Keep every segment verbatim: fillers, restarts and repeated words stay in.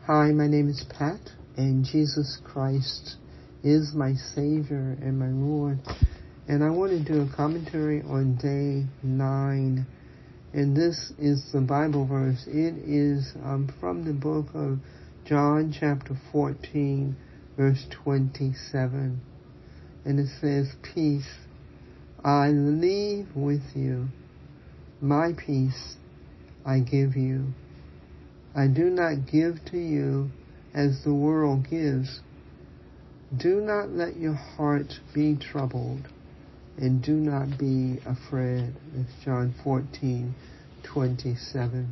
Hi, my name is Pat, and Jesus Christ is my Savior and my Lord. And I want to do a commentary on day nine. And this is the Bible verse. It is um, from the book of John chapter fourteen, verse twenty-seven. And it says, "Peace I leave with you. My peace I give you. I do not give to you as the world gives. Do not let your heart be troubled, and do not be afraid." That's John fourteen twenty-seven.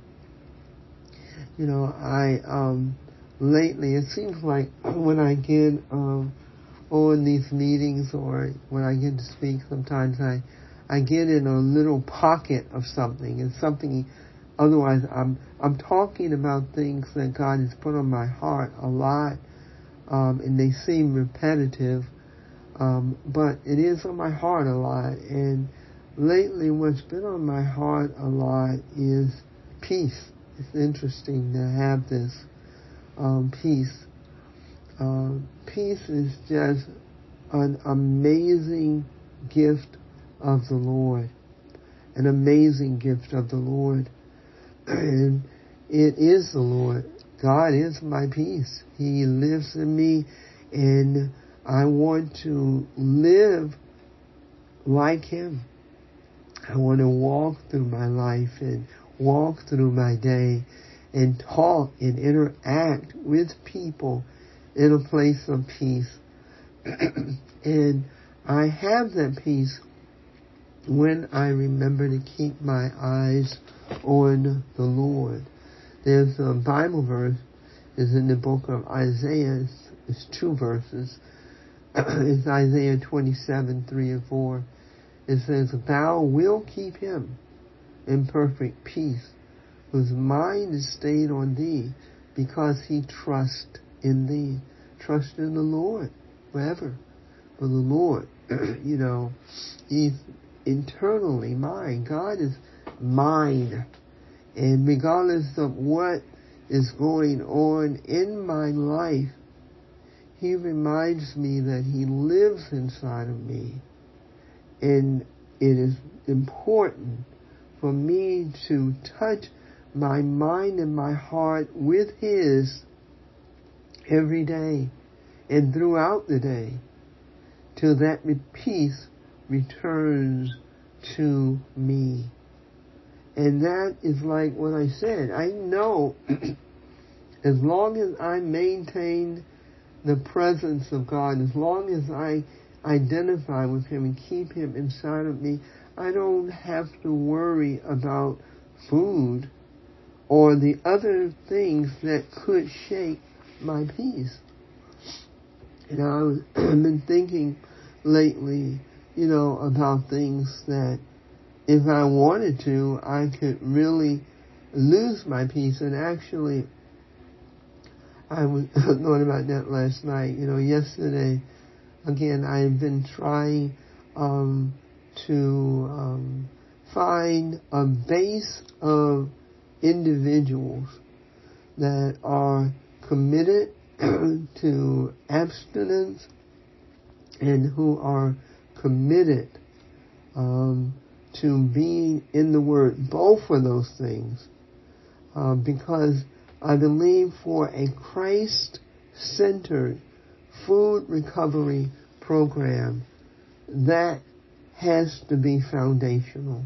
You know, I, um, lately, it seems like when I get, um, on these meetings or when I get to speak, sometimes I, I get in a little pocket of something, and something, otherwise I'm, I'm talking about things that God has put on my heart a lot, um, and they seem repetitive. Um, but it is on my heart a lot, and lately what's been on my heart a lot is peace. It's interesting to have this um, peace. Uh, peace is just an amazing gift of the Lord, an amazing gift of the Lord, and it is the Lord. God is my peace. He lives in me, and I want to live like Him. I want to walk through my life and walk through my day and talk and interact with people in a place of peace. And I have that peace when I remember to keep my eyes on the Lord. There's a Bible verse, is in the book of Isaiah. It's two verses. It's Isaiah twenty-seven, three and four. It says, "Thou wilt keep him in perfect peace, whose mind is stayed on thee, because he trusts in thee." Trust in the Lord forever. For the Lord, you know, He's internally mine. God is mine. And regardless of what is going on in my life, He reminds me that He lives inside of me. And it is important for me to touch my mind and my heart with His every day and throughout the day, till that peace returns to me. And that is like what I said. I know as long as I maintain the presence of God, as long as I identify with Him and keep Him inside of me, I don't have to worry about food or the other things that could shake my peace. You know, I've been thinking lately, you know, about things that if I wanted to, I could really lose my peace. And actually, I was thought about that last night. You know, yesterday, again, I've been trying um, to um, find a base of individuals that are committed to abstinence and who are committed um, to being in the Word, both of those things, uh, because I believe for a Christ-centered food recovery program, that has to be foundational.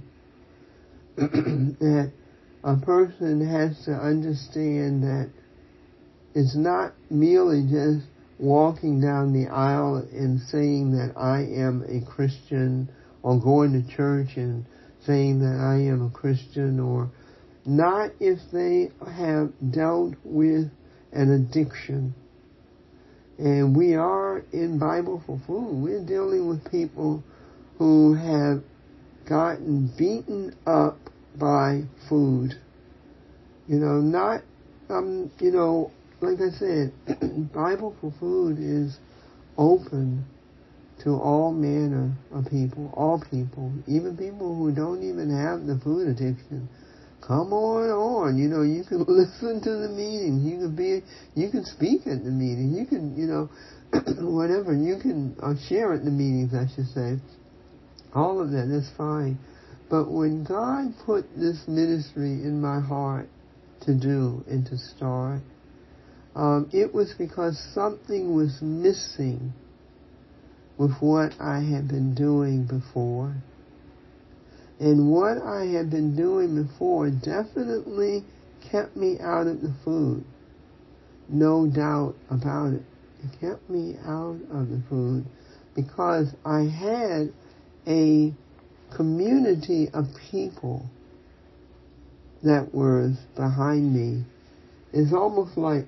That a person has to understand that it's not merely just walking down the aisle and saying that I am a Christian, or going to church and saying that I am a Christian, or not if they have dealt with an addiction. And we are in Bible for Food. We're dealing with people who have gotten beaten up by food. You know, not, um, you know, like I said, Bible for Food is open to all manner of people, all people, even people who don't even have the food addiction. Come on on, you know, you can listen to the meetings, you can be okay. You can speak at the meeting. You can, you know, whatever. You can uh, share at the meetings, I should say. All of that, that's fine. But when God put this ministry in my heart to do and to start, um, it was because something was missing with what I had been doing before. And what I had been doing before definitely kept me out of the food. No doubt about it. It kept me out of the food because I had a community of people that was behind me. It's almost like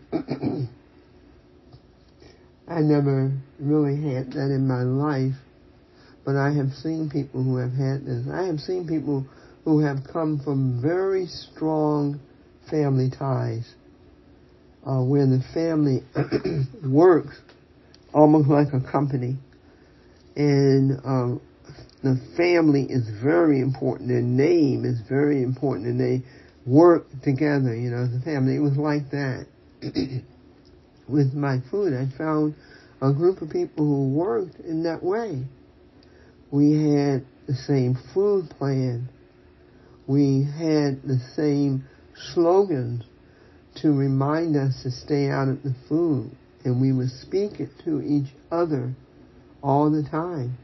I never really had that in my life, but I have seen people who have had this. I have seen people who have come from very strong family ties, uh, where the family works almost like a company, and um, the family is very important. Their name is very important, and they work together, you know, as a family. It was like that. With my food, I found a group of people who worked in that way. We had the same food plan. We had the same slogans to remind us to stay out of the food, and we would speak it to each other all the time.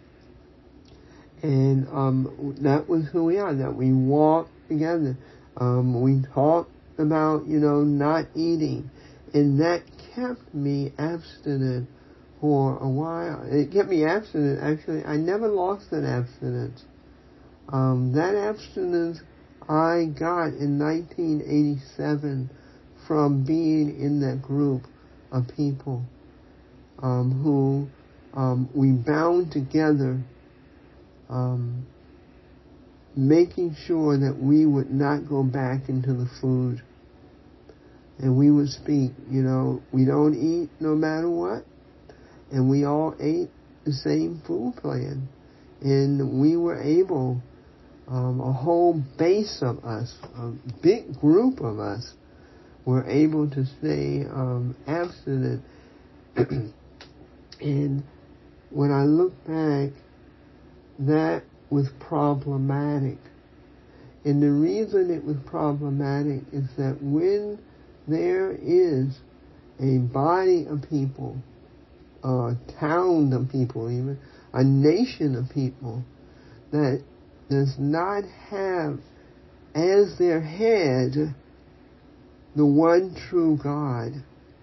And um, that was who we are, that we walked together. Um, we talked about, you know, not eating. And that kept me abstinent for a while. It kept me abstinent, actually. I never lost that abstinence. Um, that abstinence I got in nineteen eighty-seven from being in that group of people um, who um, we bound together, um, making sure that we would not go back into the food. And we would speak, you know, we don't eat no matter what. And we all ate the same food plan. And we were able, um, a whole base of us, a big group of us, were able to stay um, abstinent. And when I look back, that was problematic. And the reason it was problematic is that when there is a body of people, a town of people even, a nation of people that does not have as their head the one true God,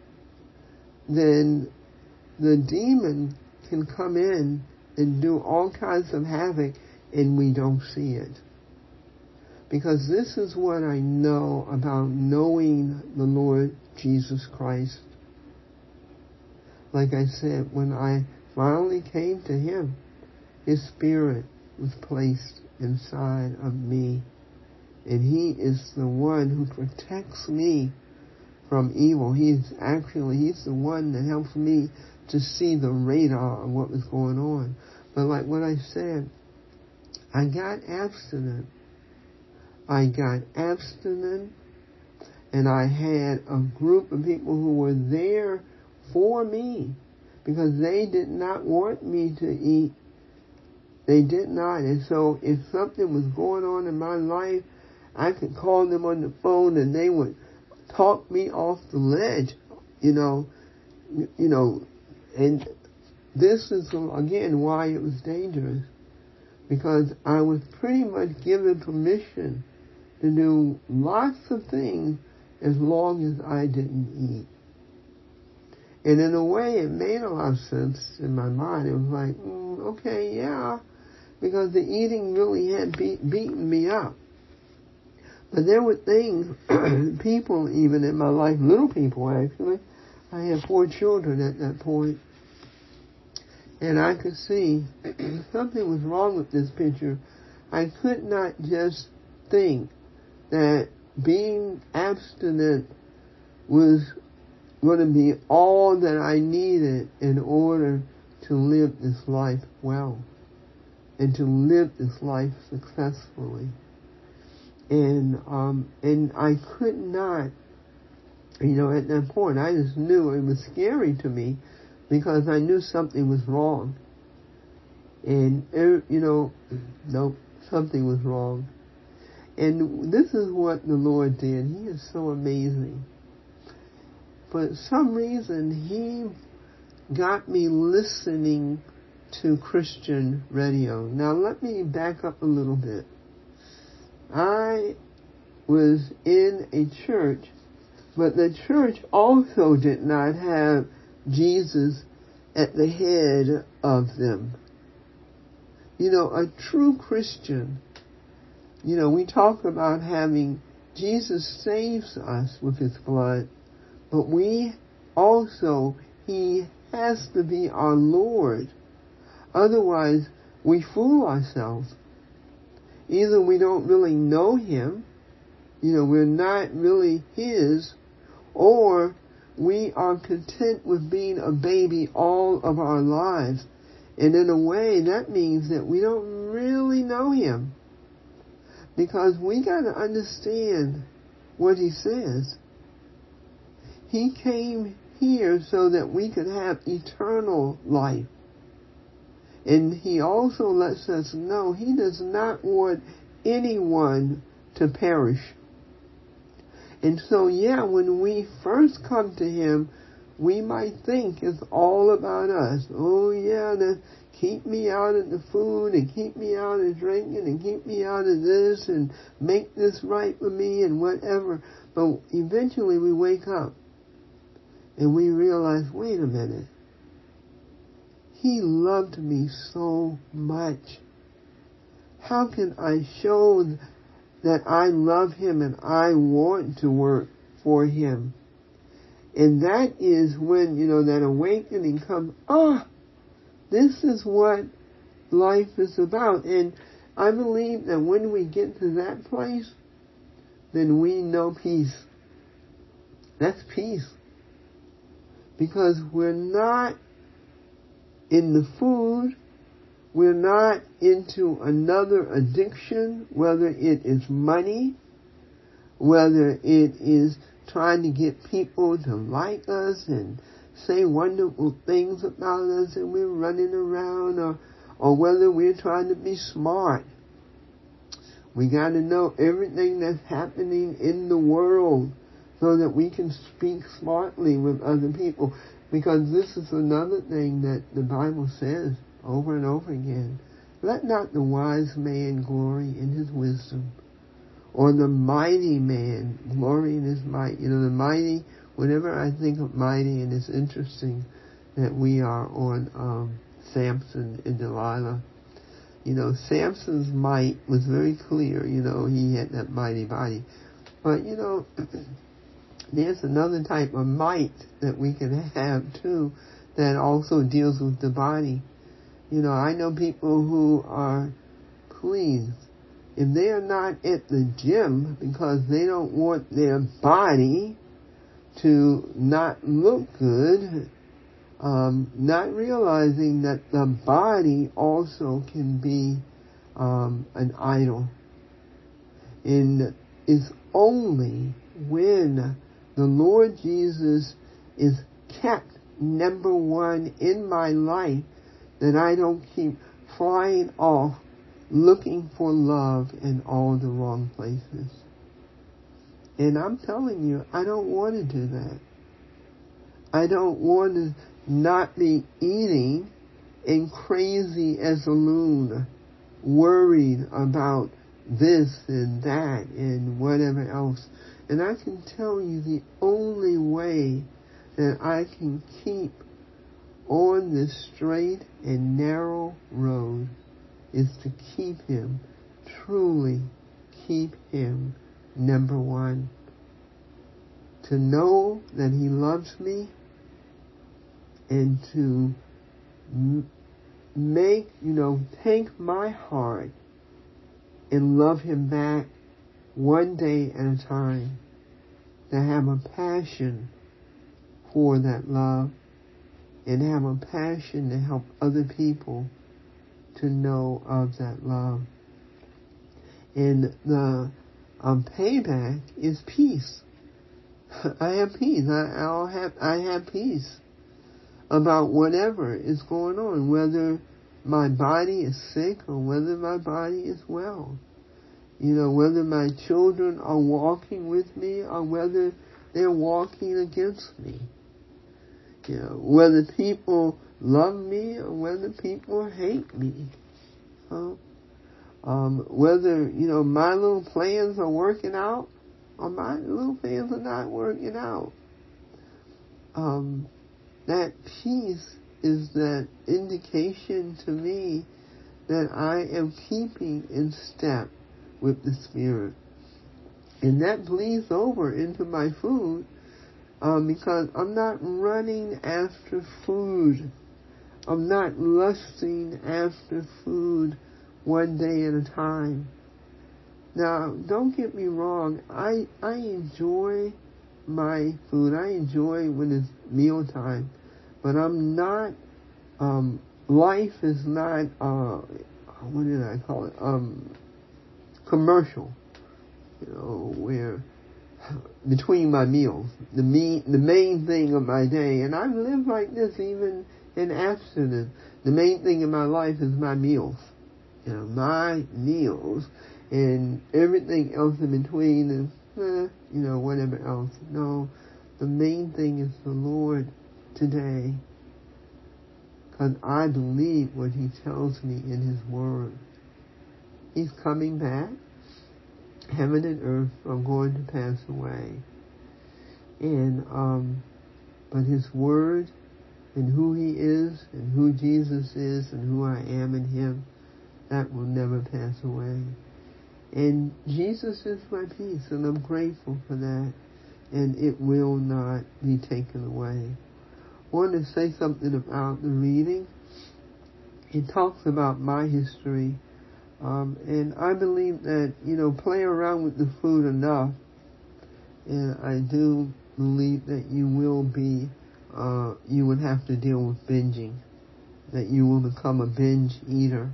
then the demon can come in and do all kinds of havoc and we don't see it. Because this is what I know about knowing the Lord Jesus Christ. Like I said, when I finally came to Him, His Spirit was placed inside of me. And He is the one who protects me from evil. He's actually, He's the one that helps me to see the radar of what was going on. But like what I said, I got abstinent. I got abstinent, and I had a group of people who were there for me because they did not want me to eat. They did not. And so if something was going on in my life, I could call them on the phone and they would talk me off the ledge, you know, you know, and this is, again, why it was dangerous, because I was pretty much given permission to do lots of things as long as I didn't eat. And in a way, it made a lot of sense in my mind. It was like, mm, okay, yeah, because the eating really had beat, beaten me up. But there were things, people even in my life, little people actually. I had four children at that point. And I could see something was wrong with this picture. I could not just think that being abstinent was going to be all that I needed in order to live this life well and to live this life successfully. And um, and I could not You know, at that point, I just knew it was scary to me because I knew something was wrong. And, you know, nope, something was wrong. And this is what the Lord did. He is so amazing. For some reason, He got me listening to Christian radio. Now, let me back up a little bit. I was in a church, but the church also did not have Jesus at the head of them. You know, a true Christian, you know, we talk about having Jesus saves us with His blood, but we also, He has to be our Lord. Otherwise, we fool ourselves. Either we don't really know Him, you know, we're not really His, or we are content with being a baby all of our lives. And in a way, that means that we don't really know Him. Because we got to understand what He says. He came here so that we could have eternal life. And He also lets us know He does not want anyone to perish. And so, yeah, when we first come to Him, we might think it's all about us. Oh, yeah, the, keep me out of the food and keep me out of drinking and keep me out of this and make this right for me and whatever. But eventually we wake up and we realize, wait a minute. He loved me so much. How can I show that I love Him and I want to work for Him? And that is when, you know, that awakening comes. Ah, oh, this is what life is about. And I believe that when we get to that place, then we know peace. That's peace. Because we're not in the food, we're not into another addiction, whether it is money, whether it is trying to get people to like us and say wonderful things about us and we're running around, or, or whether we're trying to be smart. We got to know everything that's happening in the world so that we can speak smartly with other people. Because this is another thing that the Bible says over and over again. Let not the wise man glory in his wisdom, or the mighty man glory in his might. You know, the mighty, whenever I think of mighty, and it's interesting that we are on um, Samson and Delilah. You know, Samson's might was very clear. You know, he had that mighty body. But, you know, there's another type of might that we can have, too, that also deals with the body. You know, I know people who are pleased. If they are not at the gym because they don't want their body to not look good, um, not realizing that the body also can be um, an idol. And it's only when the Lord Jesus is kept number one in my life that I don't keep flying off looking for love in all the wrong places. And I'm telling you, I don't want to do that. I don't want to not be eating and crazy as a loon, worried about this and that and whatever else. And I can tell you the only way that I can keep on this straight and narrow road is to keep Him, truly keep Him number one. To know that He loves me and to m- make, you know, take my heart and love Him back one day at a time. To have a passion for that love and have a passion to help other people to know of that love. And the um, payback is peace. I have peace. I, I'll have, I have peace about whatever is going on, whether my body is sick or whether my body is well. You know, whether my children are walking with me or whether they're walking against me. You know, whether people love me or whether people hate me. Huh? Um, whether, you know, my little plans are working out or my little plans are not working out. Um, that peace is that indication to me that I am keeping in step with the Spirit. And that bleeds over into my food um, because I'm not running after food. I'm not lusting after food one day at a time. Now, don't get me wrong. I I enjoy my food. I enjoy when it's mealtime. But I'm not, um, life is not, uh, what did I call it? Um, commercial. You know, where between my meals, the me, the main thing of my day, and I've lived like this even in abstinence. The main thing in my life is my meals. You know, my meals, and everything else in between is, eh, you know, whatever else. No, the main thing is the Lord today, because I believe what He tells me in His Word. He's coming back. Heaven and earth are going to pass away. And, um, but His Word and who He is and who Jesus is and who I am in Him, that will never pass away. And Jesus is my peace, and I'm grateful for that. And it will not be taken away. I want to say something about the reading. It talks about my history. Um, and I believe that, you know, play around with the food enough, and I do believe that you will be, uh, you would have to deal with binging, that you will become a binge eater.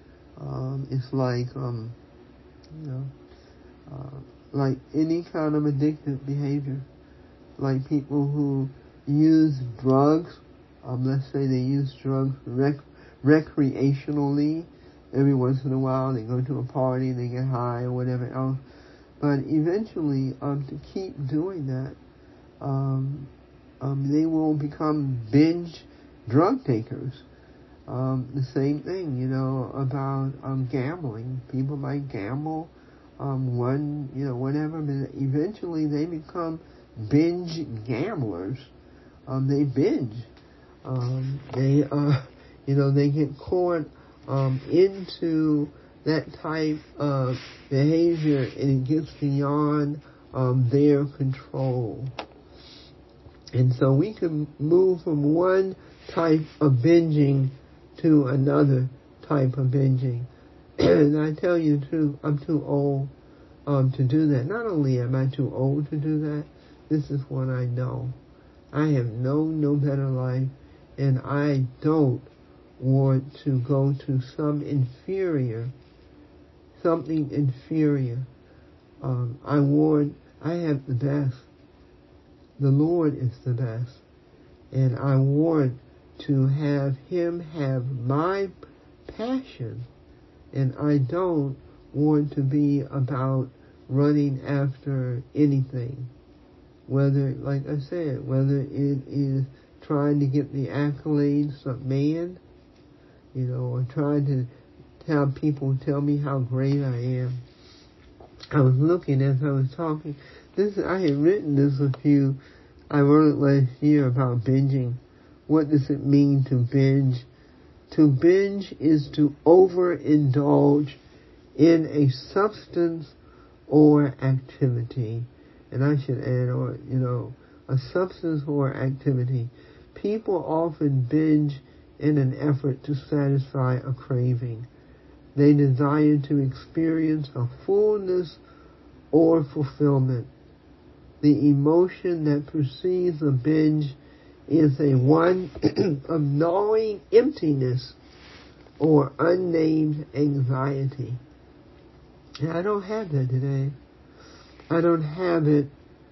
Um, it's like, um, you know, uh, like any kind of addictive behavior, like people who use drugs, um, let's say they use drugs rec- recreationally. Every once in a while they go to a party, they get high or whatever else. But eventually, um, to keep doing that, um, um, they will become binge drug takers. Um, the same thing, you know, about um, gambling. People might gamble, um, one, you know, whatever, but eventually they become binge gamblers. Um, they binge. Um, they, uh, you know, they get caught um, into that type of behavior, and it gets beyond um, their control. And so we can move from one type of binging to another type of binging. And I tell you the truth, I'm too old um, to do that. Not only am I too old to do that, this is what I know. I have known no better life, and I don't want to go to some inferior, something inferior. Um, I want, I have the best. The Lord is the best. And I want to have Him have my passion. And I don't want to be about running after anything. Whether, like I said, whether it is trying to get the accolades of man, you know, or trying to have people tell me how great I am. I was looking as I was talking. This I had written this a few. I wrote it last year about binging. What does it mean to binge? To binge is to overindulge in a substance or activity. And I should add, or, you know, a substance or activity. People often binge in an effort to satisfy a craving. They desire to experience a fullness or fulfillment. The emotion that precedes a binge is a one of gnawing emptiness or unnamed anxiety. And I don't have that today. I don't have it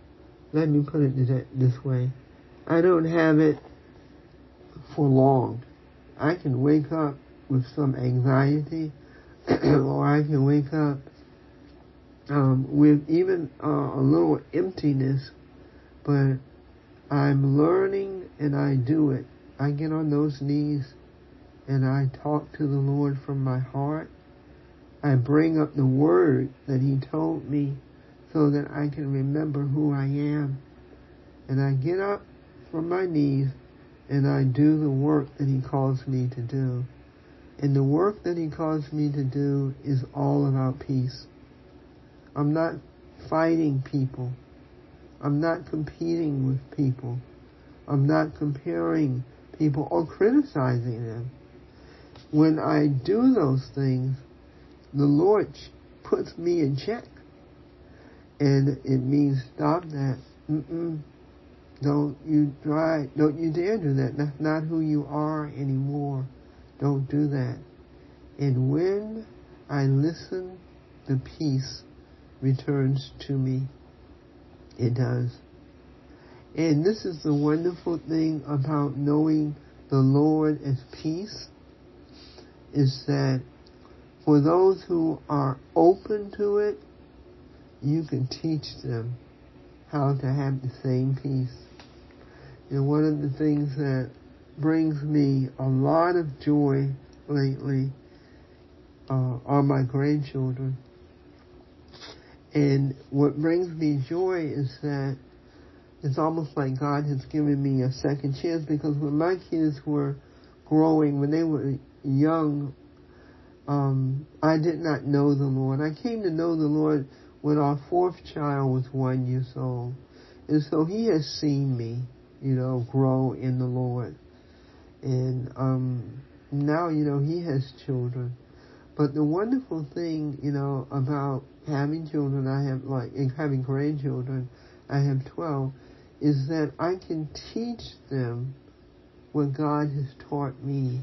let me put it this way. I don't have it for long. I can wake up with some anxiety, or I can wake up um, with even uh, a little emptiness, but I'm learning and I do it. I get on those knees and I talk to the Lord from my heart. I bring up the word that He told me so that I can remember who I am. And I get up from my knees and I do the work that He calls me to do. And the work that He calls me to do is all about peace. I'm not fighting people. I'm not competing with people. I'm not comparing people or criticizing them. When I do those things, the Lord puts me in check. And it means stop that. Mm-mm. Don't you try, don't you dare do that. That's not who you are anymore. Don't do that. And when I listen, the peace returns to me. It does. And this is the wonderful thing about knowing the Lord as peace, is that for those who are open to it, you can teach them how to have the same peace. And one of the things that brings me a lot of joy lately uh, are my grandchildren. And what brings me joy is that it's almost like God has given me a second chance, because when my kids were growing, when they were young, um, I did not know the Lord. I came to know the Lord when our fourth child was one year old. And so He has seen me, you know, grow in the Lord. And um, now, you know, he has children. But the wonderful thing, you know, about having children, I have like, and having grandchildren, I have twelve, is that I can teach them what God has taught me.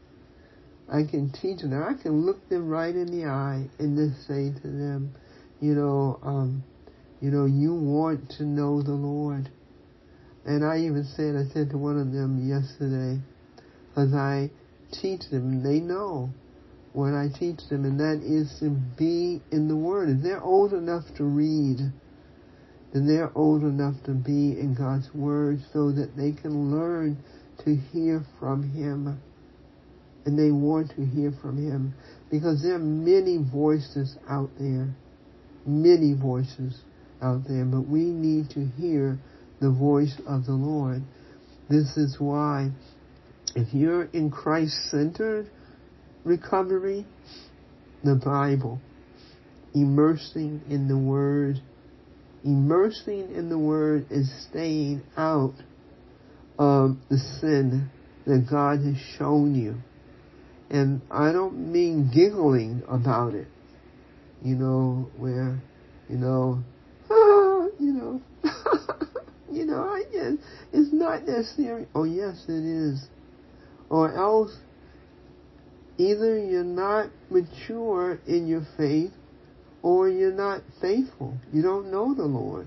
I can teach them. I can look them right in the eye and just say to them, you know, um, you know, you want to know the Lord. And I even said, I said to one of them yesterday, because I teach them, they know what I teach them, and that is to be in the Word. If they're old enough to read, then they're old enough to be in God's Word so that they can learn to hear from Him. And they want to hear from Him, because there are many voices out there, many voices out there, but we need to hear the voice of the Lord. This is why, if you're in Christ-centered recovery, the Bible, immersing in the Word, immersing in the Word is staying out of the sin that God has shown you. And I don't mean giggling about it, you know, where, you know, ah, you know, you know, I guess it's not that serious. Oh, yes, it is. Or else, either you're not mature in your faith, or you're not faithful. You don't know the Lord.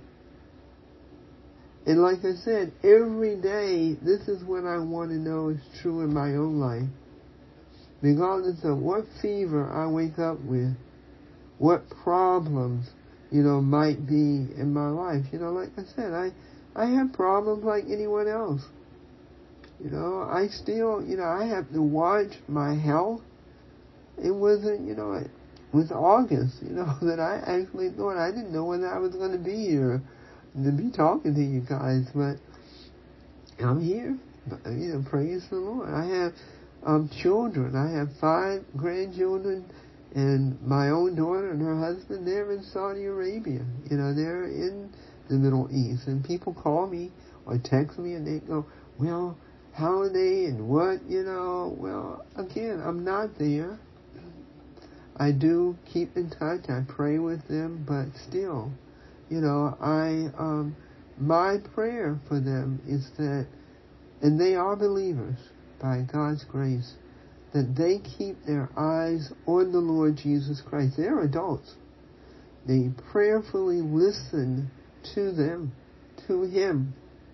And like I said, every day, this is what I want to know is true in my own life. Regardless of what fever I wake up with, what problems, you know, might be in my life. You know, like I said, I, I have problems like anyone else. You know, I still, you know, I have to watch my health. It wasn't, you know, it was August, you know, that I actually thought I didn't know whether I was going to be here to be talking to you guys, but I'm here. You know, praise the Lord. I have um, children. I have five grandchildren, and my own daughter and her husband, they're in Saudi Arabia. You know, they're in the Middle East, and people call me or text me, and they go, well, how are they and what, you know? Well, again, I'm not there. I do keep in touch. I pray with them, but still, you know, I, um, my prayer for them is that, and they are believers by God's grace, that they keep their eyes on the Lord Jesus Christ. They're adults. They prayerfully listen to them. to Him,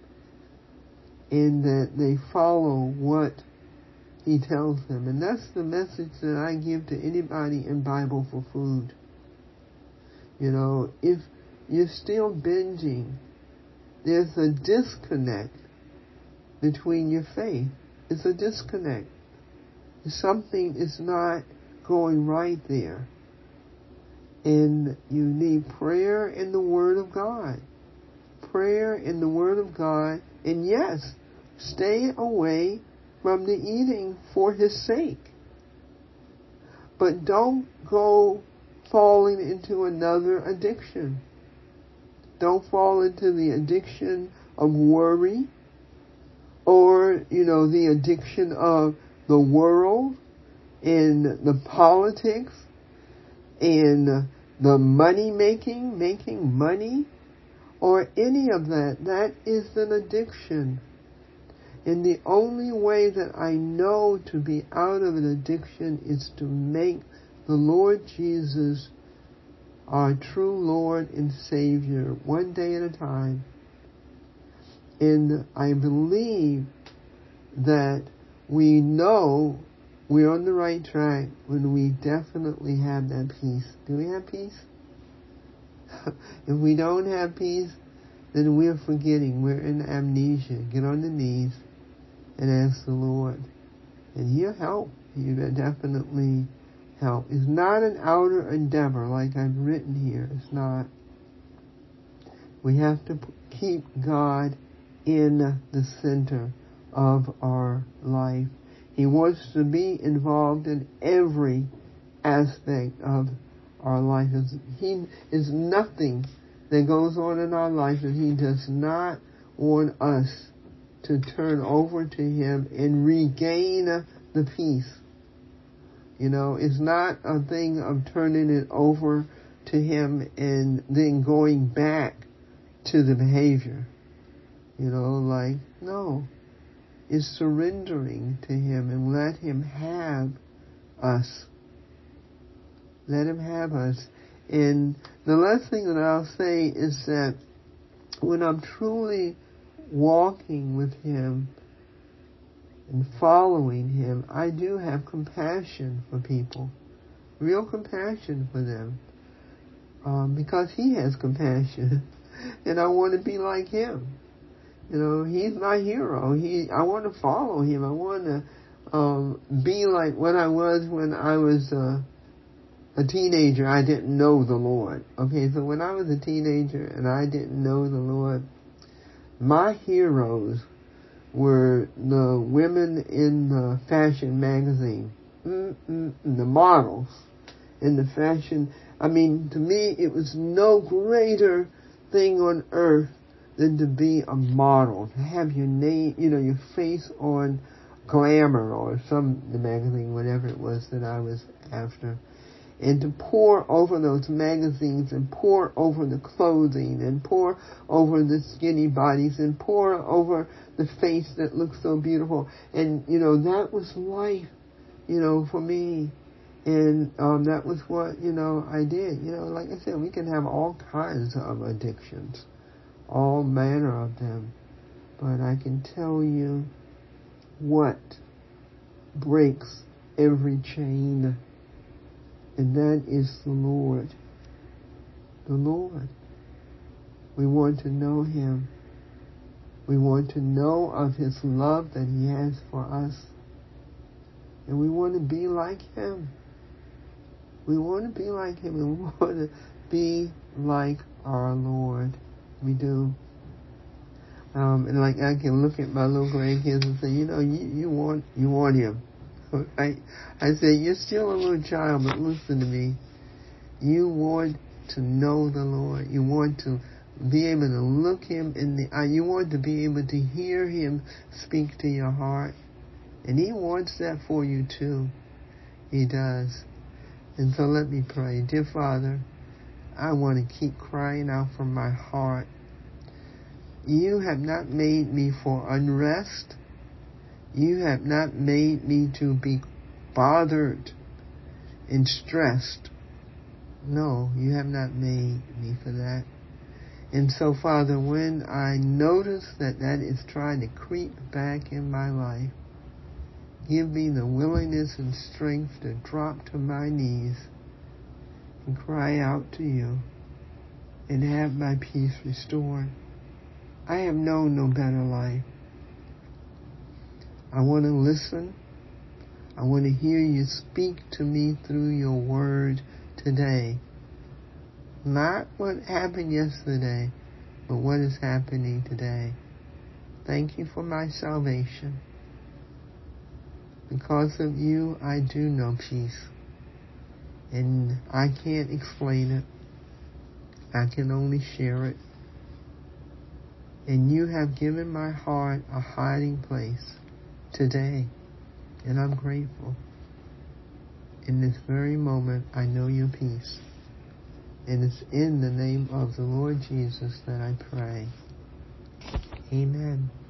and that they follow what He tells them. And that's the message that I give to anybody in Bible for Food. You know, if you're still binging, there's a disconnect between your faith. It's a disconnect. Something is not going right there. And you need prayer and the Word of God. Prayer and the Word of God. And yes, stay away from the eating for His sake. But don't go falling into another addiction. Don't fall into the addiction of worry, or, you know, the addiction of the world and the politics and the money making, making money, or any of that. That is an addiction. And the only way that I know to be out of an addiction is to make the Lord Jesus our true Lord and Savior, one day at a time. And I believe that we know we're on the right track when we definitely have that peace. Do we have peace? If we don't have peace, then we're forgetting. We're in amnesia. Get on the knees and ask the Lord. And He'll help. He'll definitely help. It's not an outer endeavor like I've written here. It's not. We have to keep God in the center of our life. He wants to be involved in every aspect of our life. He is nothing that goes on in our life that He does not want us to turn over to Him and regain the peace. You know, it's not a thing of turning it over to Him and then going back to the behavior. You know, like, no. It's surrendering to Him and let Him have us. Let Him have us. And the last thing that I'll say is that when I'm truly walking with Him and following Him, I do have compassion for people. Real compassion for them. Um, because He has compassion. And I want to be like Him. You know, He's my hero. He, I want to follow Him. I want to um, be like what I was when I was uh, a teenager. I didn't know the Lord. Okay, so when I was a teenager and I didn't know the Lord, my heroes were the women in the fashion magazine, Mm-mm, the models in the fashion. I mean, to me, it was no greater thing on earth than to be a model, to have your name, you know, your face on Glamour or some the magazine, whatever it was that I was after, and to pour over those magazines and pour over the clothing and pour over the skinny bodies and pour over the face that looks so beautiful. And, you know, that was life, you know, for me. And um, that was what, you know, I did. You know, like I said, we can have all kinds of addictions, all manner of them. But I can tell you what breaks every chain, and that is the Lord. The Lord. We want to know Him. We want to know of His love that He has for us. And we want to be like Him. We want to be like Him, and we want to be like our Lord. We do. Um, and like I can look at my little grandkids and say, you know, you, you want you want Him. I I say, you're still a little child, but listen to me. You want to know the Lord. You want to be able to look Him in the eye. You want to be able to hear Him speak to your heart. And He wants that for you too. He does. And so let me pray. Dear Father, I want to keep crying out from my heart. You have not made me for unrest. You have not made me to be bothered and stressed. No, you have not made me for that. And so, Father, when I notice that that is trying to creep back in my life, give me the willingness and strength to drop to my knees and cry out to you and have my peace restored. I have known no better life. I want to listen. I want to hear you speak to me through your word today. Not what happened yesterday, but what is happening today. Thank you for my salvation. Because of you, I do know peace. And I can't explain it. I can only share it. And you have given my heart a hiding place today. And I'm grateful. In this very moment, I know your peace. And it's in the name of the Lord Jesus that I pray. Amen.